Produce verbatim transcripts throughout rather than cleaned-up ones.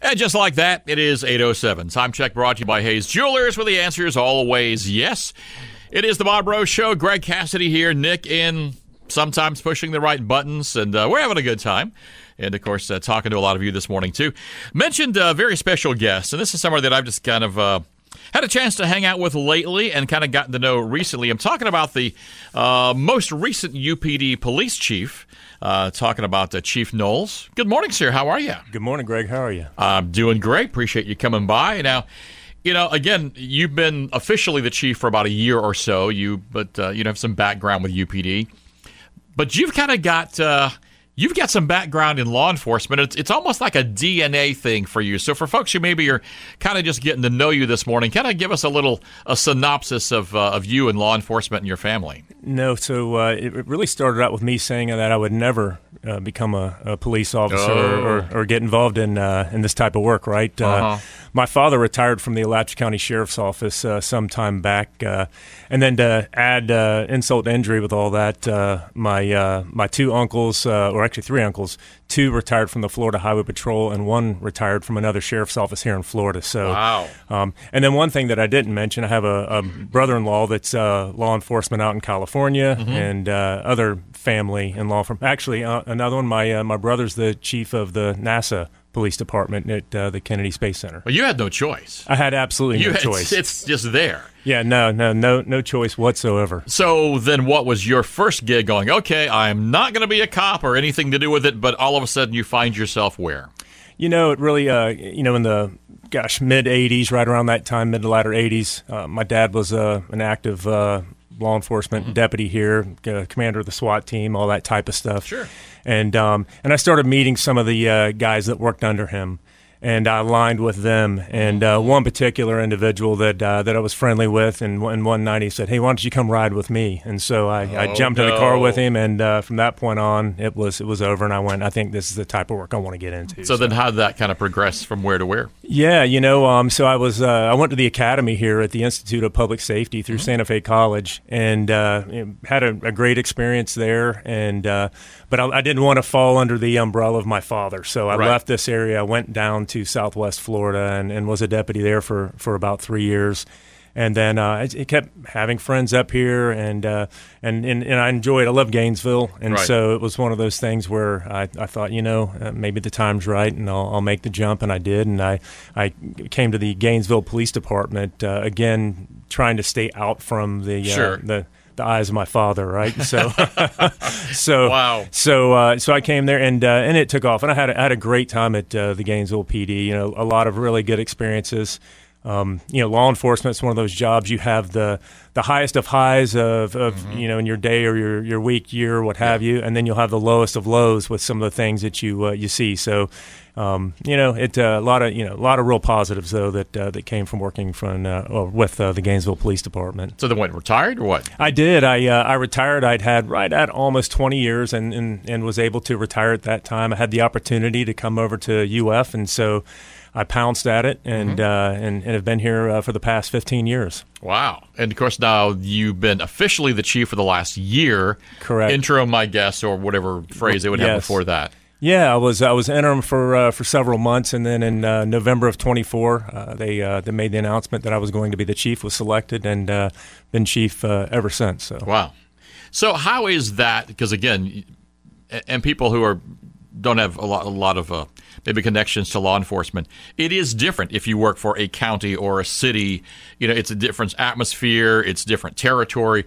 And just like that, it is eight oh seven. Time check brought to you by Hayes Jewelers, where the answer is always yes. It is the Bob Rose Show. Greg Cassidy here, Nick in, sometimes pushing the right buttons, and uh, we're having a good time. And, of course, uh, talking to a lot of you this morning, too. Mentioned a very special guest, and this is somebody that I've just kind of uh, had a chance to hang out with lately and kind of gotten to know recently. I'm talking about the uh, most recent U P D police chief, uh, talking about uh, Chief Knowles. Good morning, sir. How are you? Good morning, Greg. How are you? I'm doing great. Appreciate you coming by. Now, you know, again, you've been officially the chief for about a year or so, You, but uh, you have some background with U P D. But you've kind of got... Uh, You've got some background in law enforcement. It's, it's almost like a D N A thing for you. So for folks who maybe are kind of just getting to know you this morning, kind of give us a little a synopsis of uh, of you and law enforcement and your family. No, so uh, it really started out with me saying that I would never uh, become a, a police officer oh. or, or get involved in uh, in this type of work, right? Uh-huh. Uh, my father retired from the Alachua County Sheriff's Office uh, some time back. Uh, and then to add uh, insult to injury with all that, uh, my uh, my two uncles, uh, or actually three uncles, two retired from the Florida Highway Patrol and one retired from another sheriff's office here in Florida. So, wow. Um, and then one thing that I didn't mention, I have a, a brother-in-law that's uh, law enforcement out in California, mm-hmm. and uh, other family in law from actually uh, another one. My uh, my brother's the chief of the NASA Police Department at uh, the Kennedy Space Center. Well, you had no choice. I had absolutely you no had, choice. It's just there. Yeah, no, no, no, no choice whatsoever. So then, what was your first gig? Going, okay, I'm not going to be a cop or anything to do with it, but all of a sudden you find yourself where? You know, it really, uh, you know, in the gosh mid eighties, right around that time, mid to latter eighties, uh, my dad was uh, an active uh, law enforcement mm-hmm. deputy here, uh, commander of the SWAT team, all that type of stuff. Sure. And um, and I started meeting some of the uh, guys that worked under him, and I aligned with them. And uh, one particular individual that uh, that I was friendly with, and, and one night he said, "Hey, why don't you come ride with me?" And so I, oh, I jumped no. in the car with him, and uh, from that point on, it was it was over. And I went, I think this is the type of work I want to get into. So, so. then, how did that kind of progress from where to where? Yeah, you know, um, so I was uh, I went to the academy here at the Institute of Public Safety through mm-hmm. Santa Fe College, and uh, had a, a great experience there. And uh, but I, I didn't want to fall under the umbrella of my father, so I right. left this area. I went down to Southwest Florida and, and was a deputy there for, for about three years. And then uh, I, I kept having friends up here, and, uh, and and and I enjoyed. I love Gainesville, and right. so it was one of those things where I, I thought, you know, uh, maybe the time's right, and I'll, I'll make the jump, and I did. And I I came to the Gainesville Police Department uh, again, trying to stay out from the sure. uh, the. the eyes of my father, right? So, so, wow. So, uh, so I came there, and uh, and it took off, and I had a, I had a great time at uh, the Gainesville P D. You know, a lot of really good experiences. Um, you know, law enforcement is one of those jobs you have the the highest of highs of, of mm-hmm. you know, in your day or your, your week, year, what have yeah. you, and then you'll have the lowest of lows with some of the things that you uh, you see. So, um, you know, it uh, a lot of you know a lot of real positives though that uh, that came from working from uh, well, with uh, the Gainesville Police Department. So then, what, retired or what? I did. I uh, I retired. I'd had right at almost twenty years, and, and and was able to retire at that time. I had the opportunity to come over to U F, and so I pounced at it, and mm-hmm. uh, and, and have been here uh, for the past fifteen years. Wow. And, of course, now you've been officially the chief for the last year. Correct. Interim, I guess, or whatever phrase they would yes. have before that. Yeah, I was I was interim for uh, for several months, and then in uh, November of twenty-four, uh, they uh, they made the announcement that I was going to be the chief, was selected, and uh, been chief uh, ever since. So. Wow. So how is that? Because, again, and people who are don't have a lot, a lot of uh, maybe connections to law enforcement. It is different if you work for a county or a city. You know, it's a different atmosphere. It's different territory.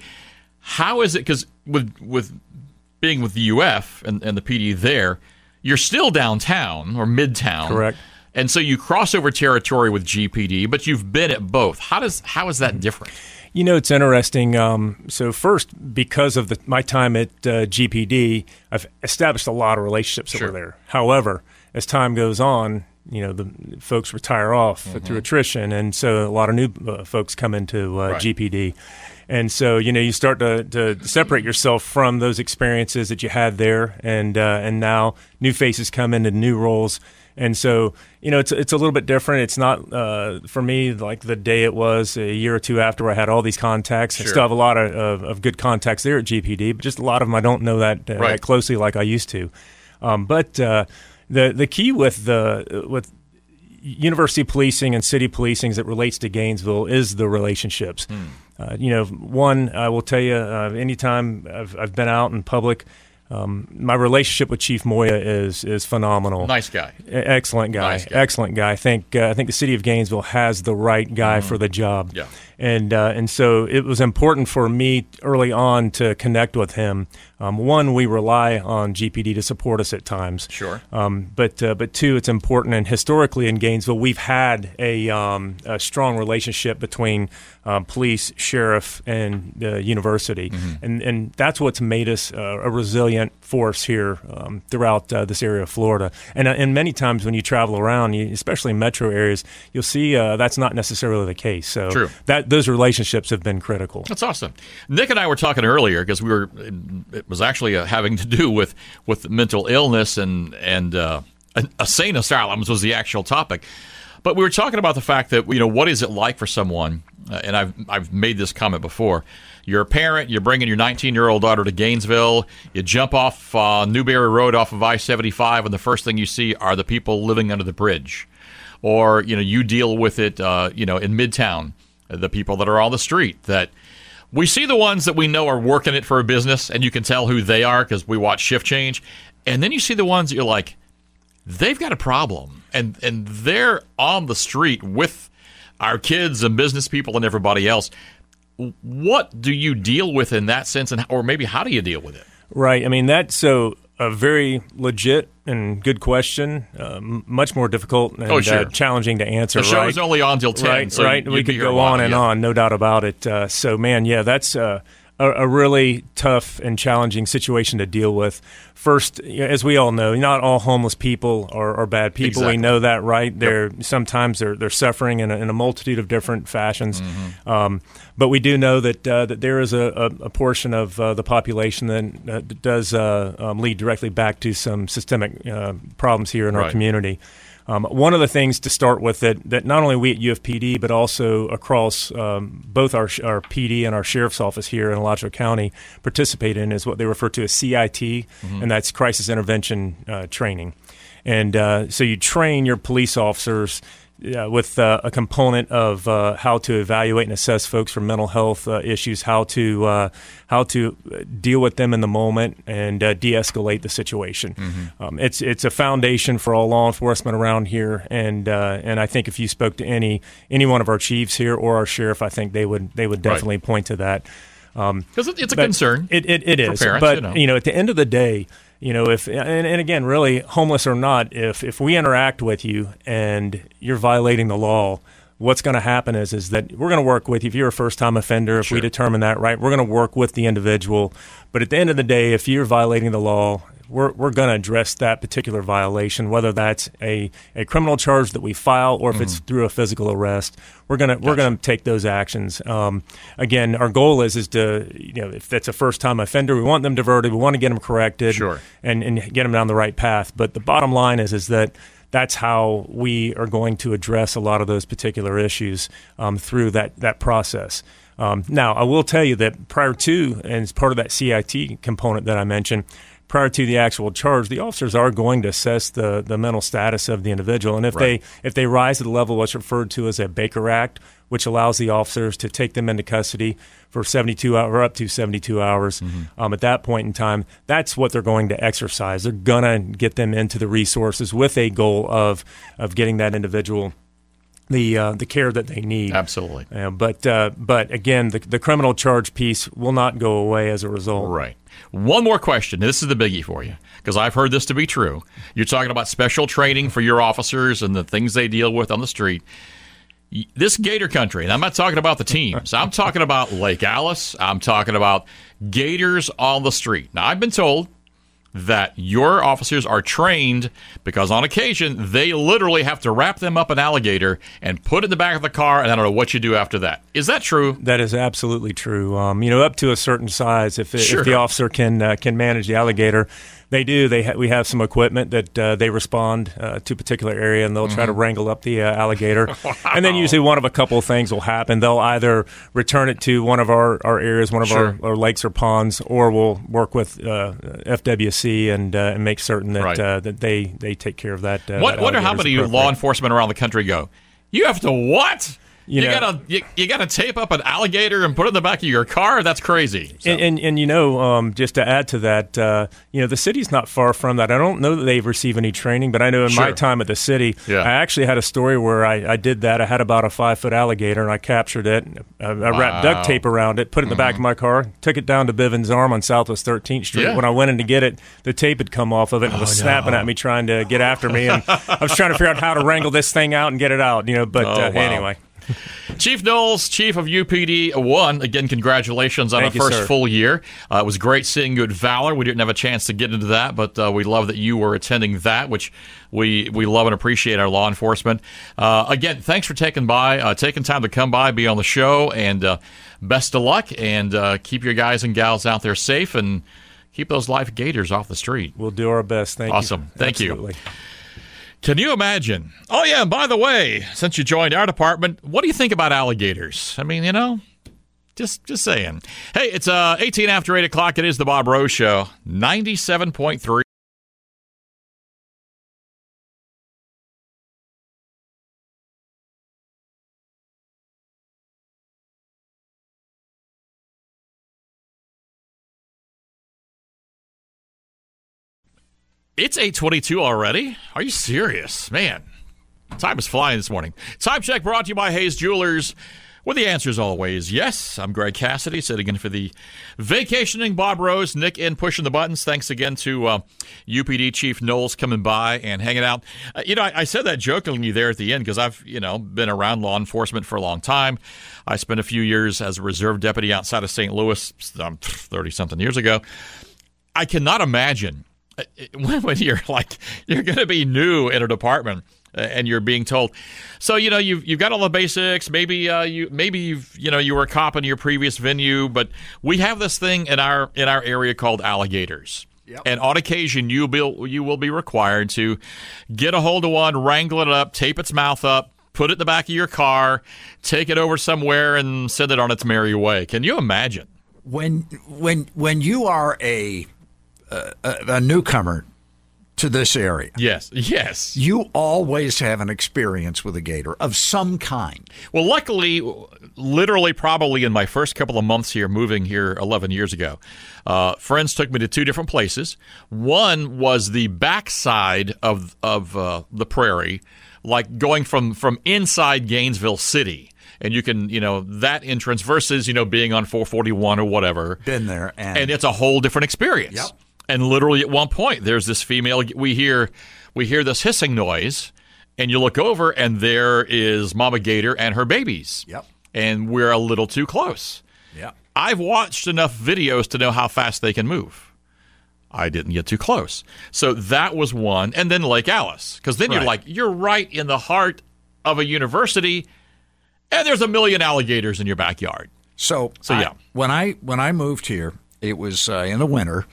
How is it? Because with with being with the U F and, and the P D there, you're still downtown or midtown. Correct. And so you cross over territory with G P D, but you've been at both. How does how is that different? You know, it's interesting. Um, so first, because of the, my time at uh, G P D, I've established a lot of relationships sure. over there. However, as time goes on, you know, the folks retire off mm-hmm. through attrition, and so a lot of new uh, folks come into uh, right. G P D. And so, you know, you start to, to separate yourself from those experiences that you had there, and uh, and now new faces come into new roles. And so, you know, it's it's a little bit different. It's not, uh, for me, like the day it was a year or two after I had all these contacts. Sure. I still have a lot of, of, of good contacts there at G P D, but just a lot of them I don't know that, uh, right. that closely like I used to. Um, but uh, the the key with the with university policing and city policing as it relates to Gainesville is the relationships. Hmm. Uh, you know, one, I will tell you, uh, anytime I've, I've been out in public, um, my relationship with Chief Moya is is phenomenal. Nice guy. Excellent guy. Nice guy. Excellent guy. I think uh, I think the city of Gainesville has the right guy mm-hmm. for the job. Yeah. And uh, and so it was important for me early on to connect with him. Um, one, we rely on G P D to support us at times. Sure. Um, but uh, but two, it's important. And historically in Gainesville, we've had a, um, a strong relationship between uh, police, sheriff, and uh, university, mm-hmm. and and that's what's made us uh, a resilient force here um, throughout uh, this area of Florida. And uh, and many times when you travel around, you, especially in metro areas, you'll see uh, that's not necessarily the case. So True. that. Those relationships have been critical. That's awesome. Nick and I were talking earlier because we were. It was actually uh, having to do with, with mental illness and and uh, insane asylums was the actual topic. But we were talking about the fact that, you know, what is it like for someone? Uh, and I've I've made this comment before. You're a parent. You're bringing your nineteen-year-old daughter to Gainesville. You jump off uh, Newberry Road off of I seventy-five, and the first thing you see are the people living under the bridge, or you know you deal with it, uh, you know, in Midtown. The people that are on the street, that we see the ones that we know are working it for a business, and you can tell who they are because we watch Shift Change. And then you see the ones that you're like, they've got a problem, and and they're on the street with our kids and business people and everybody else. What do you deal with in that sense, and or maybe how do you deal with it? Right. I mean, that's so a very legit and good question, uh, much more difficult and oh, sure. uh, challenging to answer. The show right? is only on till ten, right? so right. We could go on and yeah. on, no doubt about it. Uh, so, man, yeah, that's uh, a, a really tough and challenging situation to deal with. First, as we all know, not all homeless people are, are bad people. Exactly. We know that, right? They're yep. sometimes they're they're suffering in a, in a multitude of different fashions. Mm-hmm. Um, but we do know that uh, that there is a, a, a portion of uh, the population that uh, does uh, um, lead directly back to some systemic uh, problems here in our right. community. Um, one of the things to start with that, that not only we at U F P D, but also across um, both our, our P D and our Sheriff's Office here in Alachua County participate in is what they refer to as C I T, mm-hmm. and that's Crisis Intervention uh, Training. And uh, so you train your police officers Uh, with uh, a component of uh, how to evaluate and assess folks for mental health uh, issues, how to uh, how to deal with them in the moment, and uh, de-escalate the situation. Mm-hmm. Um, it's it's a foundation for all law enforcement around here, and uh, and I think if you spoke to any any one of our chiefs here or our sheriff, I think they would they would definitely right. point to that. Because um, it's a but concern. It it, it is, parents, but you know. you know, at the end of the day. You know, if and, and again, really, homeless or not, if if we interact with you and you're violating the law, what's going to happen is is that we're going to work with you. If you're a first-time offender, if sure. we determine that, right, we're going to work with the individual. But at the end of the day, if you're violating the law, we're we're going to address that particular violation, whether that's a, a criminal charge that we file or if mm-hmm. it's through a physical arrest. We're gonna gotcha. we're gonna take those actions. Um, again, our goal is is to you know if that's a first time offender, we want them diverted, we want to get them corrected, sure. and and get them down the right path. But the bottom line is is that that's how we are going to address a lot of those particular issues um, through that that process. Um, now, I will tell you that prior to and as part of that C I T component that I mentioned. Prior to the actual charge, the officers are going to assess the, the mental status of the individual, and if right. they if they rise to the level of what's referred to as a Baker Act, which allows the officers to take them into custody for seventy-two hours or up to seventy-two hours, mm-hmm. um, at that point in time, that's what they're going to exercise. They're going to get them into the resources with a goal of of getting that individual the uh, the care that they need. Absolutely. Uh, but uh, but again, the the criminal charge piece will not go away as a result. Right. One more question. This is the biggie for you, because I've heard this to be true. You're talking about special training for your officers and the things they deal with on the street. This Gator country, and I'm not talking about the teams. I'm talking about Lake Alice. I'm talking about gators on the street. Now, I've been told that your officers are trained because on occasion they literally have to wrap them up an alligator and put it in the back of the car, and I don't know what you do after that. Is that true? That is absolutely true. Um, you know, up to a certain size, if, it, sure. if the officer can uh, can manage the alligator. They do. They ha- we have some equipment that uh, they respond uh, to a particular area, and they'll mm-hmm. try to wrangle up the uh, alligator. Wow. And then usually one of a couple of things will happen. They'll either return it to one of our, our areas, one of sure. our, our lakes or ponds, or we'll work with uh, F W C and, uh, and make certain that right. uh, that they, they take care of that. Uh, what, that wonder how many law enforcement around the country go, you have to what? You, you know, gotta you, you gotta tape up an alligator and put it in the back of your car? That's crazy. So. And, and and you know, um, just to add to that, uh, you know, the city's not far from that. I don't know that they receive any training, but I know in sure. my time at the city, yeah. I actually had a story where I, I did that. I had about a five foot alligator and I captured it. I, I wow. wrapped duct tape around it, put it in the mm-hmm. back of my car, took it down to Bivens Arm on Southwest thirteenth Street. Yeah. When I went in to get it, the tape had come off of it and oh, was no. snapping at me, trying to get after me. And I was trying to figure out how to wrangle this thing out and get it out. You know, but oh, uh, wow. anyway. Chief Knowles, Chief of U P D one, again, congratulations on Thank a you, first sir. full year. Uh, it was great seeing you at Valor. We didn't have a chance to get into that, but uh, we love that you were attending that, which we, we love and appreciate our law enforcement. Uh, again, thanks for taking by, uh, taking time to come by, be on the show, and uh, best of luck, and uh, keep your guys and gals out there safe, and keep those live gators off the street. We'll do our best. Thank awesome. you. Awesome. Thank Absolutely. you. Can you imagine? Oh, yeah, and by the way, since you joined our department, what do you think about alligators? I mean, you know, just just saying. Hey, it's uh, eighteen after eight o'clock. It is the Bob Rose Show, ninety-seven point three. It's eight twenty-two already? Are you serious? Man, time is flying this morning. Time check brought to you by Hayes Jewelers. With the answers always, yes. I'm Greg Cassidy, sitting in for the vacationing Bob Rose, Nick in pushing the buttons. Thanks again to uh, U P D Chief Knowles coming by and hanging out. Uh, you know, I, I said that jokingly there at the end because I've, you know, been around law enforcement for a long time. I spent a few years as a reserve deputy outside of Saint Louis um, thirty-something years ago. I cannot imagine when, when you're like, you're going to be new in a department and you're being told, so, you know, you've, you've got all the basics. Maybe uh, you, maybe you've, you know, you were a cop in your previous venue, but we have this thing in our, in our area called alligators. Yep. And on occasion, you will, you will be required to get a hold of one, wrangle it up, tape its mouth up, put it in the back of your car, take it over somewhere and send it on its merry way. Can you imagine? When, when, when you are a, A, a newcomer to this area. Yes, yes. You always have an experience with a gator of some kind. Well, luckily, literally probably in my first couple of months here, moving here eleven years ago, uh, friends took me to two different places. One was the backside of, of uh, the prairie, like going from, from inside Gainesville City. And you can, you know, that entrance versus, you know, being on four forty-one or whatever. Been there. And, and it's a whole different experience. Yep. And literally at one point, there's this female, we hear we hear this hissing noise, and you look over, and there is Mama Gator and her babies. Yep. And we're a little too close. Yep. I've watched enough videos to know how fast they can move. I didn't get too close. So that was one. And then Lake Alice. Because then right. you're like, you're right in the heart of a university, and there's a million alligators in your backyard. So, so yeah. I, when I when I moved here, it was uh, in the winter.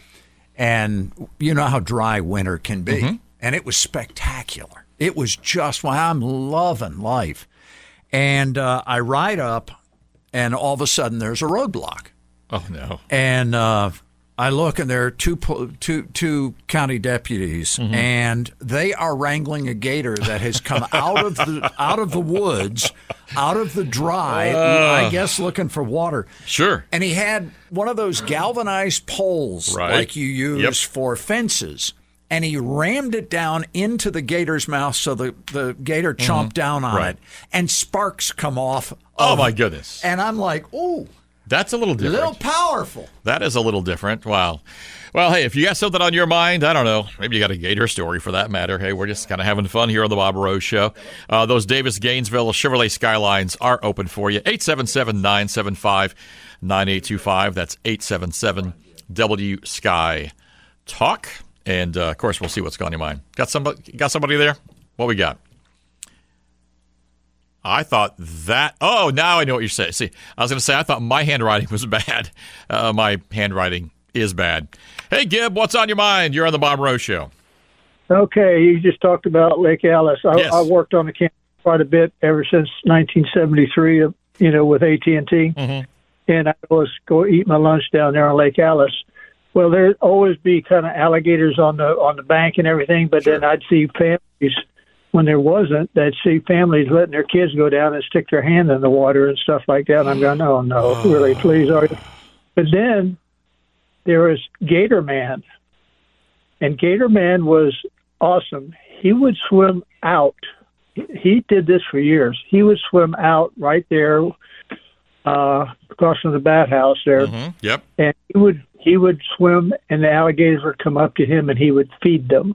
And you know how dry winter can be. Mm-hmm. And it was spectacular. It was just, well, I'm loving life. And uh, I ride up, and all of a sudden there's a roadblock. Oh, no. And uh, I look, and there are two, two, two county deputies, mm-hmm. and they are wrangling a gator that has come out of the out of the woods, out of the dry, uh, I guess looking for water. Sure. And he had one of those galvanized poles right. like you use yep. for fences, and he rammed it down into the gator's mouth so the, the gator chomped mm-hmm. down on right. it, and sparks come off. Oh, of my it. goodness. And I'm like, ooh. That's a little different. A little powerful. That is a little different. Wow. Well, hey, if you got something on your mind, I don't know, maybe you got a gator story for that matter. Hey, we're just kind of having fun here on the Bob Rose Show. Uh, those Davis Gainesville Chevrolet Skylines are open for you. eight seven seven, nine seven five, nine eight two five. That's eight seven seven W S K Y Talk. And, uh, of course, we'll see what's going on your mind. Got somebody, got somebody there? What we got? I thought that, oh, now I know what you're saying. See, I was going to say, I thought my handwriting was bad. Uh, my handwriting is bad. Hey, Gib, what's on your mind? You're on the Bob Rose Show. Okay, you just talked about Lake Alice. I, Yes. I worked on the campus quite a bit ever since nineteen seventy-three, you know, with A T and T. Mm-hmm. And I always go eat my lunch down there on Lake Alice. Well, there'd always be kind of alligators on the on the bank and everything, but Sure. then I'd see families, when there wasn't, I'd see families letting their kids go down and stick their hand in the water and stuff like that. And I'm going, oh, no, really, please, are you? But then there was Gator Man. And Gator Man was awesome. He would swim out. He did this for years. He would swim out right there uh, across from the bathhouse there. Mm-hmm. Yep. And he would he would swim, and the alligators would come up to him, and he would feed them.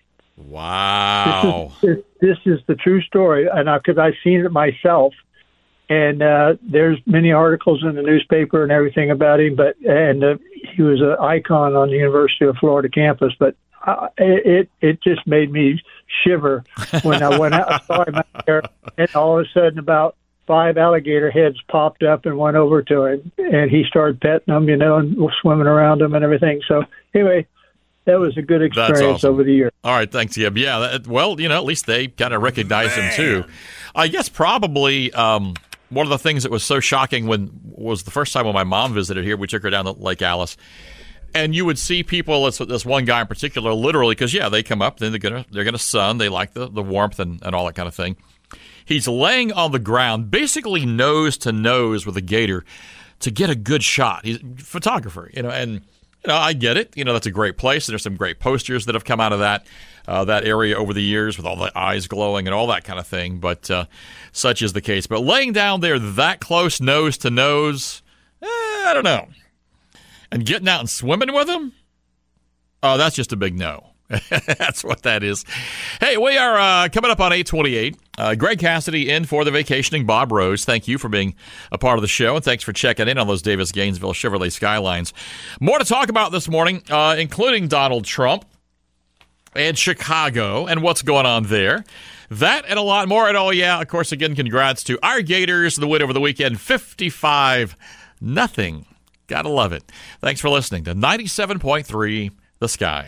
Wow. This is, this, this is the true story, and because I've seen it myself. And uh, there's many articles in the newspaper and everything about him, but and uh, he was an icon on the University of Florida campus. But uh, it it just made me shiver when I went out. I saw him out there, and all of a sudden, about five alligator heads popped up and went over to him, and he started petting them, you know, and swimming around them and everything. So anyway, that was a good experience awesome. over the years. All right, thanks, Gib. Yeah, that, well, you know, at least they kind of recognize him too. I guess probably um, one of the things that was so shocking when was the first time when my mom visited here. We took her down to Lake Alice, and you would see people. This, this one guy in particular, literally, because yeah, they come up, then they're gonna they're gonna sun. They like the, the warmth and, and all that kind of thing. He's laying on the ground, basically nose to nose with a gator, to get a good shot. He's a photographer, you know, and. You know, I get it. You know, that's a great place. There's some great posters that have come out of that uh, that area over the years with all the eyes glowing and all that kind of thing. But uh, such is the case. But laying down there that close, nose to nose, eh, I don't know. And getting out and swimming with them? Oh, that's just a big no. That's what that is. Hey, we are uh, coming up on eight twenty-eight. Uh, Greg Cassidy in for the vacationing Bob Rose. Thank you for being a part of the show, and thanks for checking in on those Davis-Gainesville Chevrolet Skylines. More to talk about this morning, uh, including Donald Trump and Chicago and what's going on there. That and a lot more. And oh, yeah, of course, again, congrats to our Gators, the win over the weekend, fifty-five nothing. Gotta love it. Thanks for listening to ninety-seven point three The Sky.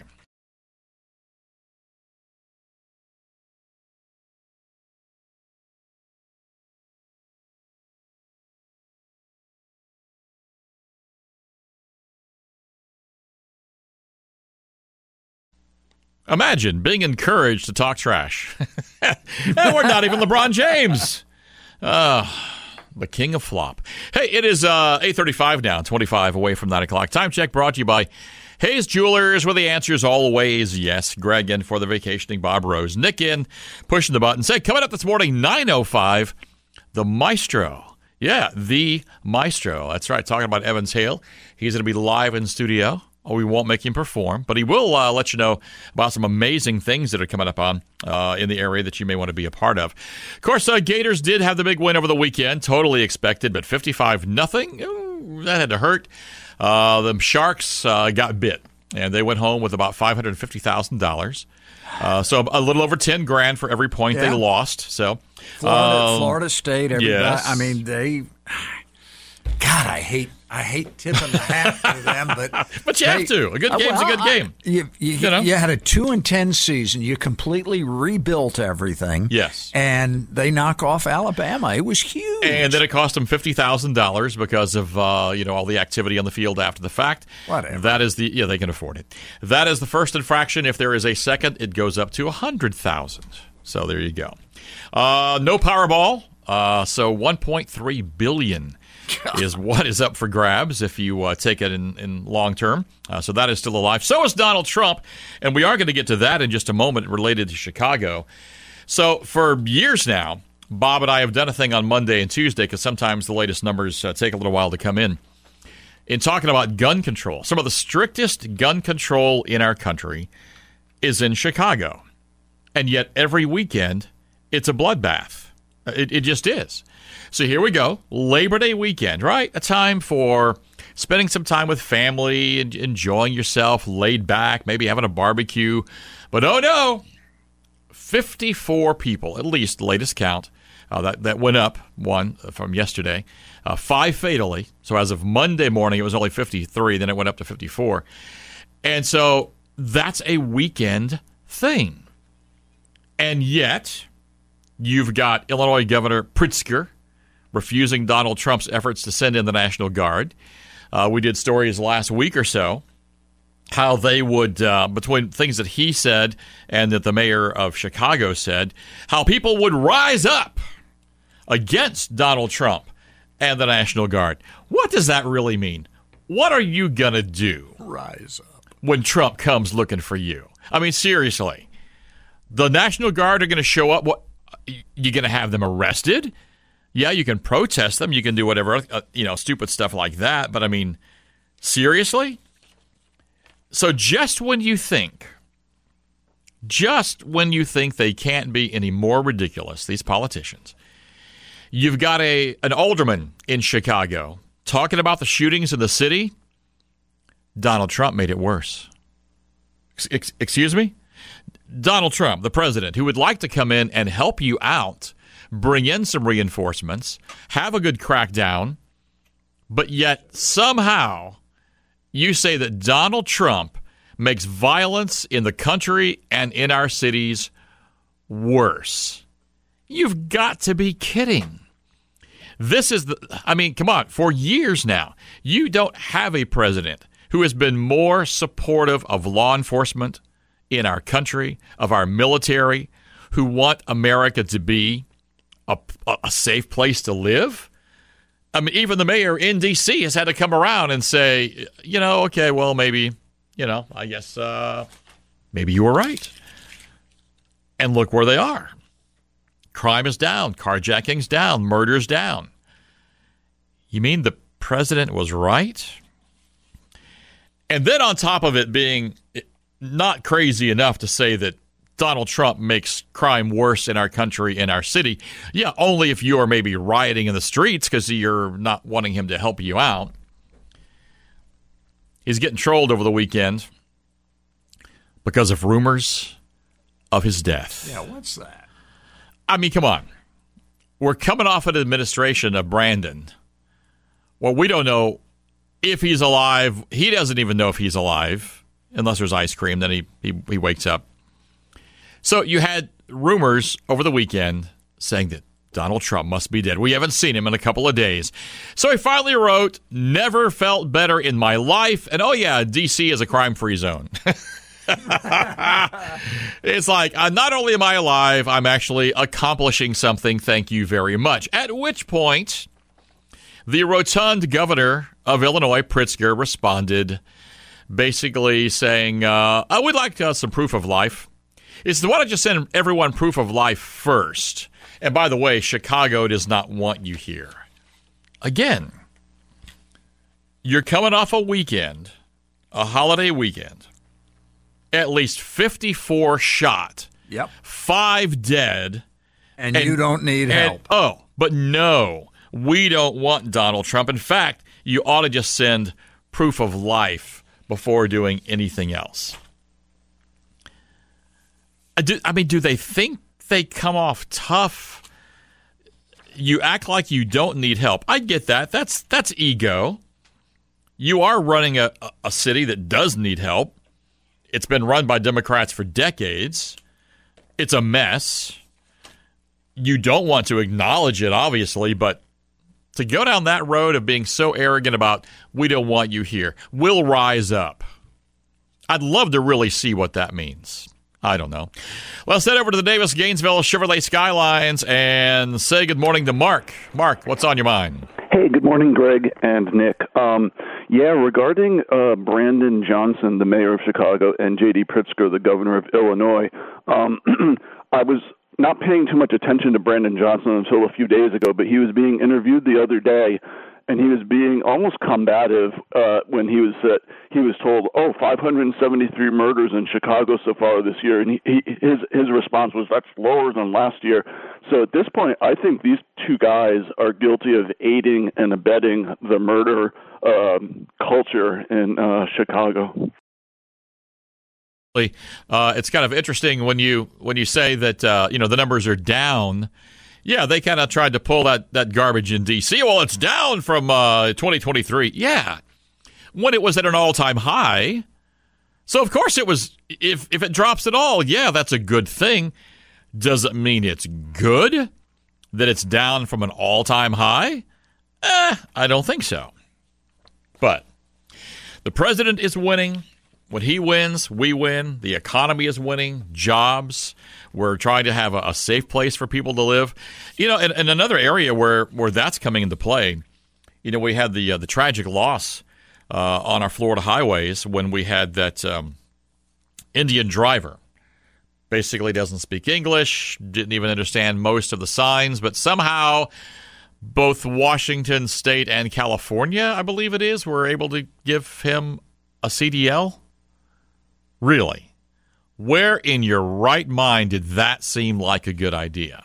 Imagine being encouraged to talk trash. And we're not even LeBron James. Uh, the king of flop. Hey, it is uh, eight thirty-five now, twenty-five away from nine o'clock. Time check brought to you by Hayes Jewelers, where the answer is always yes. Greg in for the vacationing Bob Rose. Nick in, pushing the button. Say, coming up this morning, nine oh five, the Maestro. Yeah, the Maestro. That's right, talking about Evans Hale. He's going to be live in studio. Oh, we won't make him perform, but he will uh, let you know about some amazing things that are coming up on uh, in the area that you may want to be a part of. Of course, uh, Gators did have the big win over the weekend, totally expected, but fifty-five nothing, that had to hurt. Uh, the Sharks uh, got bit, and they went home with about five hundred fifty thousand dollars. Uh, so a little over ten grand for every point Yeah. they lost. So Florida, um, Florida State, everybody. yes. I mean, they. God, I hate I hate tipping the hat to them, but But you they- have to. A good Uh, game's a well, good I- game. You, you, You know? you had a two and ten season. You completely rebuilt everything. Yes. and they knock off Alabama. It was huge. And then it cost them fifty thousand dollars because of uh, you know all the activity on the field after the fact. Whatever. That is the yeah they can afford it. That is the first infraction. If there is a second, it goes up to a hundred thousand. So there you go. Uh, no Powerball. Uh, so one point three billion is what is up for grabs if you uh, take it in, in long term. Uh, so that is still alive. So is Donald Trump, and we are going to get to that in just a moment related to Chicago. So for years now, Bob and I have done a thing on Monday and Tuesday because sometimes the latest numbers uh, take a little while to come in. In talking about gun control, some of the strictest gun control in our country is in Chicago. And yet every weekend, it's a bloodbath. It, it just is. So here we go. Labor Day weekend, right? A time for spending some time with family and enjoying yourself, laid back, maybe having a barbecue. But oh no, fifty-four people, at least latest count, Uh, that, that went up one from yesterday, uh, five fatally. So as of Monday morning, it was only fifty-three. Then it went up to fifty-four. And so that's a weekend thing. And yet, you've got Illinois Governor Pritzker refusing Donald Trump's efforts to send in the National Guard. Uh, we did stories last week or so how they would, uh, between things that he said and that the mayor of Chicago said, how people would rise up against Donald Trump and the National Guard. What does that really mean? What are you going to do? Rise up. When Trump comes looking for you? I mean, seriously. The National Guard are going to show up. What, you going to have them arrested? Yeah, you can protest them. You can do whatever, uh, you know, stupid stuff like that. But, I mean, seriously? So just when you think, just when you think they can't be any more ridiculous, these politicians, you've got a an alderman in Chicago talking about the shootings in the city. Donald Trump made it worse. Ex- excuse me? Donald Trump, the president, who would like to come in and help you out, bring in some reinforcements, have a good crackdown, but yet somehow you say that Donald Trump makes violence in the country and in our cities worse. You've got to be kidding. This is the, I mean, come on, for years now, you don't have a president who has been more supportive of law enforcement in our country, of our military, who want America to be a, a safe place to live. I mean, even the mayor in D C has had to come around and say, you know, okay, well, maybe, you know, I guess uh, maybe you were right. And look where they are. Crime is down, carjacking's down, murder's down. You mean the president was right? And then on top of it being not crazy enough to say that Donald Trump makes crime worse in our country, in our city. Yeah, only if you are maybe rioting in the streets because you're not wanting him to help you out. He's getting trolled over the weekend because of rumors of his death. Yeah, what's that? I mean, come on. We're coming off an administration of Brandon. Well, we don't know if he's alive. He doesn't even know if he's alive, unless there's ice cream. Then he, he, he wakes up. So you had rumors over the weekend saying that Donald Trump must be dead. We haven't seen him in a couple of days. So he finally wrote, "Never felt better in my life." And oh, yeah, D C is a crime-free zone. It's like, uh, not only am I alive, I'm actually accomplishing something. Thank you very much. At which point, the rotund governor of Illinois, Pritzker, responded, basically saying, uh, I would like uh, some proof of life. It's why don't you send everyone proof of life first? And by the way, Chicago does not want you here. Again, you're coming off a weekend, a holiday weekend. At least fifty-four shot. Yep. Five dead. And, and you don't need help. And, oh, but no, we don't want Donald Trump. In fact, you ought to just send proof of life before doing anything else. I, do, I mean, do they think they come off tough? You act like you don't need help. I get that. That's that's ego. You are running a, a city that does need help. It's been run by Democrats for decades. It's a mess. You don't want to acknowledge it, obviously, but to go down that road of being so arrogant about, we don't want you here, we'll rise up. I'd love to really see what that means. I don't know. Let's head over to the Davis-Gainesville Chevrolet Skylines and say good morning to Mark. Mark, what's on your mind? Hey, good morning, Greg and Nick. Um, yeah, regarding uh, Brandon Johnson, the mayor of Chicago, and J D Pritzker, the governor of Illinois, um, I was not paying too much attention to Brandon Johnson until a few days ago, but he was being interviewed the other day, and he was being almost combative uh, when he was uh, he was told, "Oh, five hundred seventy-three murders in Chicago so far this year," and he, he, his his response was, "That's lower than last year." So at this point, I think these two guys are guilty of aiding and abetting the murder um, culture in uh, Chicago. Uh, it's kind of interesting when you when you say that uh, you know the numbers are down Yeah, they kind of tried to pull that, that garbage in D C. Well, it's down from uh, twenty twenty-three. Yeah, when it was at an all-time high. So, of course, it was. If, if it drops at all, yeah, that's a good thing. Does it mean it's good that it's down from an all-time high? Eh, I don't think so. But the president is winning. When he wins, we win. The economy is winning. Jobs. We're trying to have a, a safe place for people to live. You know, and, and another area where, where that's coming into play, you know, we had the uh, the tragic loss uh, on our Florida highways when we had that um, Indian driver. Basically doesn't speak English, didn't even understand most of the signs, but somehow both Washington State and California, I believe it is, were able to give him a C D L. Really? Where in your right mind did that seem like a good idea?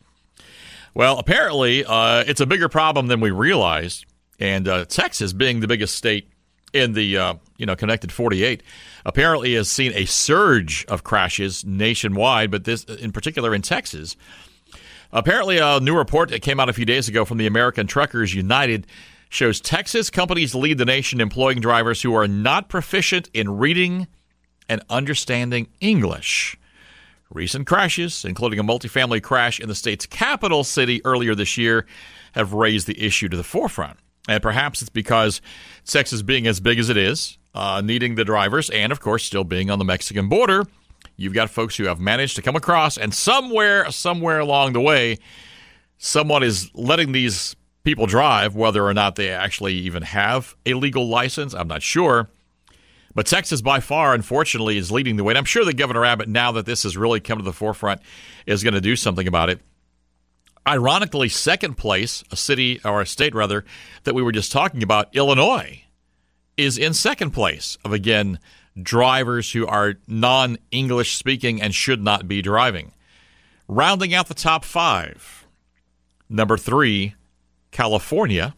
Well, apparently, uh, it's a bigger problem than we realized. And uh, Texas, being the biggest state in the uh, you know connected forty-eight, apparently has seen a surge of crashes nationwide, but this in particular in Texas. Apparently, a new report that came out a few days ago from the American Truckers United shows Texas companies lead the nation employing drivers who are not proficient in reading and understanding English. Recent crashes, including a multifamily crash in the state's capital city earlier this year, have raised the issue to the forefront. And perhaps it's because Texas being as big as it is, uh, needing the drivers, and, of course, still being on the Mexican border, you've got folks who have managed to come across, and somewhere, somewhere along the way, someone is letting these people drive, whether or not they actually even have a legal license. I'm not sure. But Texas, by far, unfortunately, is leading the way. And I'm sure that Governor Abbott, now that this has really come to the forefront, is going to do something about it. Ironically, second place, a city, or a state, rather, that we were just talking about, Illinois, is in second place of, again, drivers who are non-English speaking and should not be driving. Rounding out the top five, number three, California.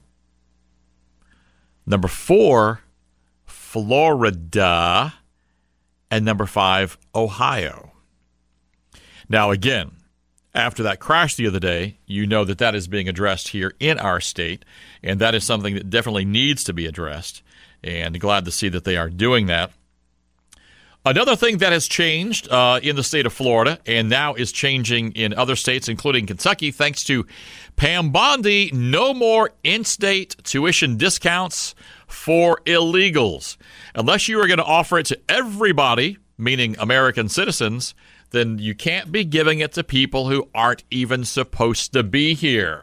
Number four, Florida. And number five, Ohio. Now, again, after that crash the other day, you know that that is being addressed here in our state, and that is something that definitely needs to be addressed, and glad to see that they are doing that. Another thing that has changed uh, in the state of Florida and now is changing in other states, including Kentucky, thanks to Pam Bondi, no more in-state tuition discounts for illegals. Unless you are going to offer it to everybody, meaning American citizens, then you can't be giving it to people who aren't even supposed to be here.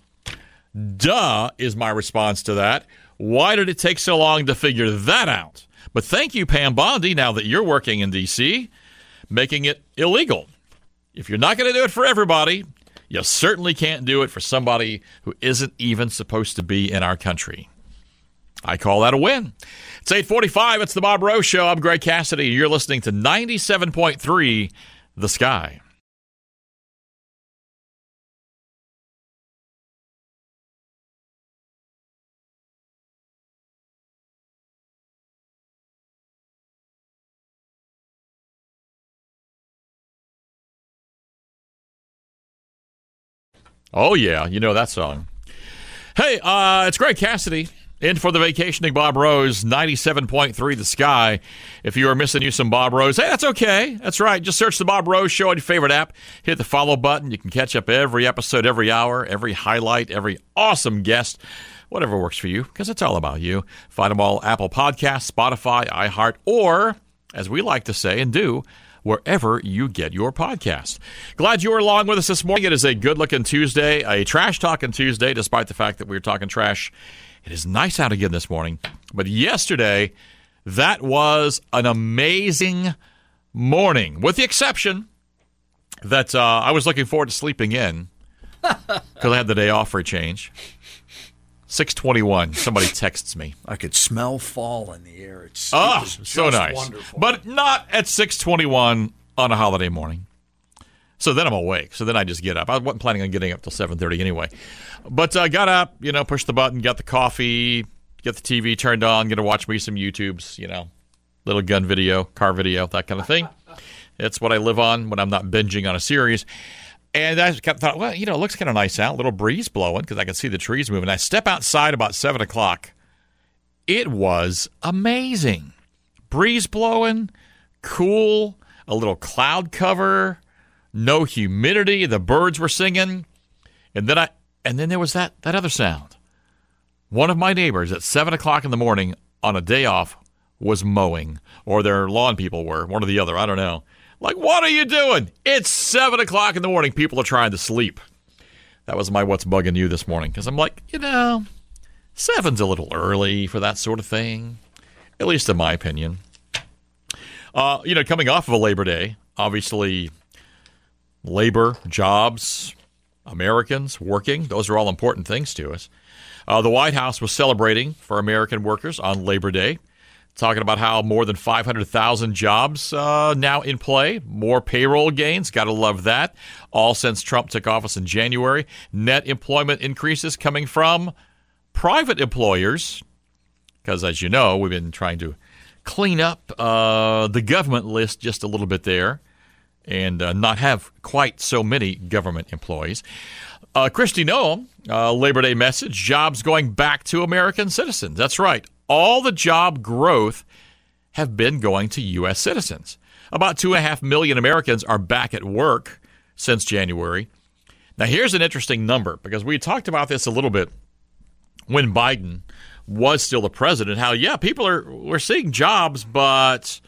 Duh, is my response to that. Why did it take so long to figure that out? But thank you, Pam Bondi, now that you're working in D C, making it illegal. If you're not going to do it for everybody, you certainly can't do it for somebody who isn't even supposed to be in our country. I call that a win. It's eight forty-five. It's the Bob Rose Show. I'm Greg Cassidy. You're listening to ninety-seven point three The Sky. Oh, yeah. You know that song. Hey, uh, it's Greg Cassidy. In for the Vacationing Bob Rose, ninety-seven point three The Sky. If you are missing you some Bob Rose, hey, that's okay. That's right. Just search the Bob Rose Show on your favorite app. Hit the follow button. You can catch up every episode, every hour, every highlight, every awesome guest, whatever works for you, because it's all about you. Find them all Apple Podcasts, Spotify, iHeart, or, as we like to say and do, wherever you get your podcast. Glad you were along with us this morning. It is a good-looking Tuesday, a trash-talking Tuesday, despite the fact that we were talking trash. It is nice out again this morning. But yesterday, that was an amazing morning, with the exception that uh, I was looking forward to sleeping in because I had the day off for a change. six twenty-one, somebody texts me. I could smell fall in the air. It's oh, it so nice. Wonderful. But not at six twenty-one on a holiday morning. So then I'm awake. So then I just get up. I wasn't planning on getting up till seven thirty anyway. But I uh, got up, you know, pushed the button, got the coffee, get the T V turned on, going to watch me some YouTubes, you know, little gun video, car video, that kind of thing. It's what I live on when I'm not binging on a series. And I thought, well, you know, it looks kind of nice out, a little breeze blowing because I can see the trees moving. I step outside about seven o'clock. It was amazing. Breeze blowing, cool, a little cloud cover, no humidity. The birds were singing. And then I and then there was that, that other sound. One of my neighbors at seven o'clock in the morning on a day off was mowing, or their lawn people were, one or the other, I don't know. Like, what are you doing? It's seven o'clock in the morning. People are trying to sleep. That was my what's bugging you this morning, because I'm like, you know, seven's a little early for that sort of thing, at least in my opinion. Uh, you know, coming off of a Labor Day, obviously, labor, jobs, Americans working, those are all important things to us. Uh, the White House was celebrating for American workers on Labor Day, talking about how more than five hundred thousand jobs uh, now in play, more payroll gains, got to love that, all since Trump took office in January. Net employment increases coming from private employers, because as you know, we've been trying to clean up uh, the government list just a little bit there and uh, not have quite so many government employees. Uh, Kristi Noem, uh, Labor Day message, jobs going back to American citizens. That's right. All the job growth have been going to U S citizens. About two and a half million Americans are back at work since January. Now, here's an interesting number, because we talked about this a little bit when Biden was still the president, how, yeah, people are, we're seeing jobs, but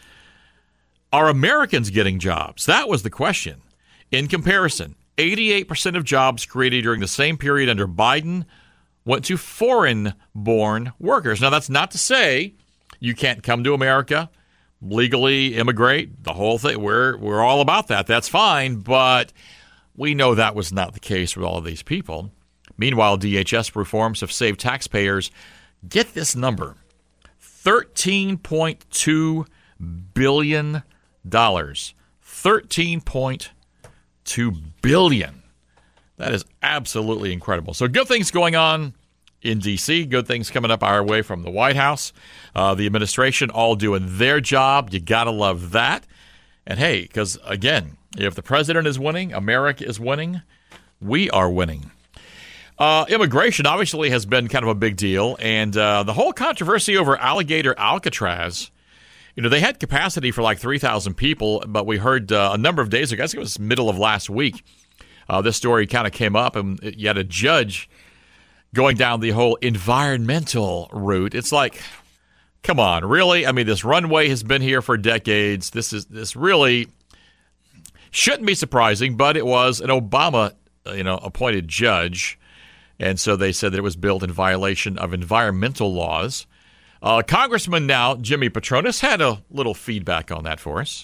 are Americans getting jobs? That was the question. In comparison, eighty-eight percent of jobs created during the same period under Biden went to foreign-born workers. Now, that's not to say you can't come to America, legally immigrate, the whole thing. We're, we're all about that. That's fine, but we know that was not the case with all of these people. Meanwhile, D H S reforms have saved taxpayers, get this number, thirteen point two billion dollars. thirteen point two billion dollars. That is absolutely incredible. So good things going on in D C, good things coming up our way from the White House. Uh, the administration all doing their job. You got to love that. And hey, because again, if the president is winning, America is winning, we are winning. Uh, immigration obviously has been kind of a big deal. And uh, the whole controversy over Alligator Alcatraz, you know, they had capacity for like three thousand people, but we heard uh, a number of days ago, I guess it was middle of last week, Uh, this story kind of came up, and you had a judge going down the whole environmental route. It's like, come on, really? I mean, this runway has been here for decades. This is this really shouldn't be surprising, but it was an Obama, you know, appointed judge, and so they said that it was built in violation of environmental laws. Uh, Congressman now Jimmy Patronis had a little feedback on that for us.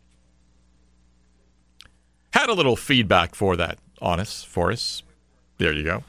Had a little feedback for that on us, for us. There you go.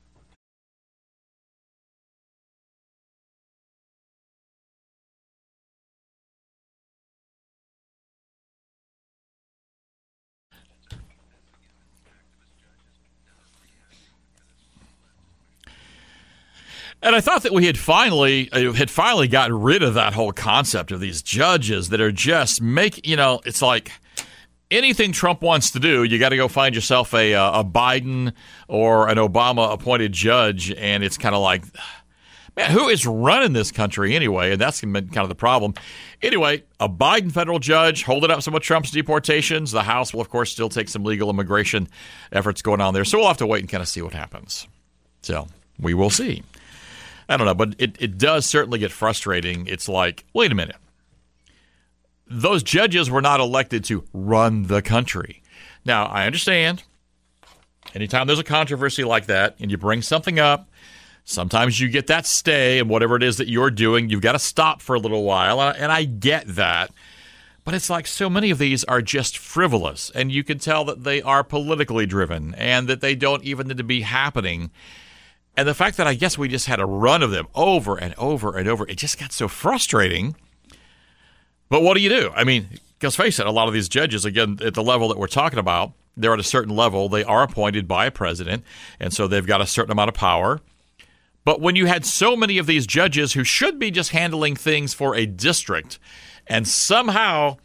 And I thought that we had finally uh, had finally gotten rid of that whole concept of these judges that are just make, you know, it's like anything Trump wants to do, you got to go find yourself a a Biden or an Obama appointed judge, and it's kind of like, man, who is running this country anyway? And that's been kind of the problem. Anyway, a Biden federal judge holding up some of Trump's deportations. The House will, of course, still take some legal immigration efforts going on there. So we'll have to wait and kind of see what happens. So we will see. I don't know, but it, it does certainly get frustrating. It's like, wait a minute. Those judges were not elected to run the country. Now, I understand. Anytime there's a controversy like that and you bring something up, sometimes you get that stay, and whatever it is that you're doing, you've got to stop for a little while, and I get that. But it's like so many of these are just frivolous, and you can tell that they are politically driven and that they don't even need to be happening. And the fact that I guess we just had a run of them over and over and over, it just got so frustrating. But what do you do? I mean, because face it, a lot of these judges, again, at the level that we're talking about, they're at a certain level. They are appointed by a president, and so they've got a certain amount of power. But when you had so many of these judges who should be just handling things for a district, and somehow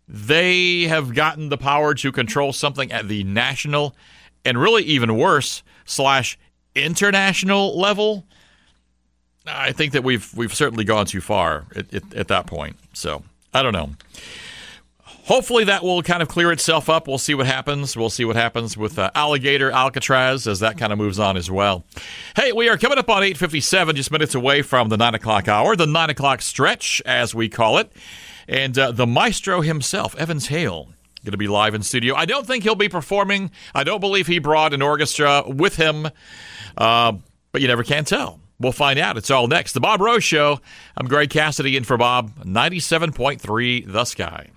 they have gotten the power to control something at the national and really even worse, slash international level, I think that we've we've certainly gone too far at, at, at that point. So, I don't know. Hopefully that will kind of clear itself up. We'll see what happens. We'll see what happens with uh, Alligator Alcatraz as that kind of moves on as well. Hey, we are coming up on eight fifty-seven, just minutes away from the nine o'clock hour, the nine o'clock stretch, as we call it. And uh, the maestro himself, Evans Hale, going to be live in studio. I don't think he'll be performing. I don't believe he brought an orchestra with him, uh, but you never can tell. We'll find out. It's all next. The Bob Rose Show. I'm Greg Cassidy in for Bob, ninety-seven point three The Sky.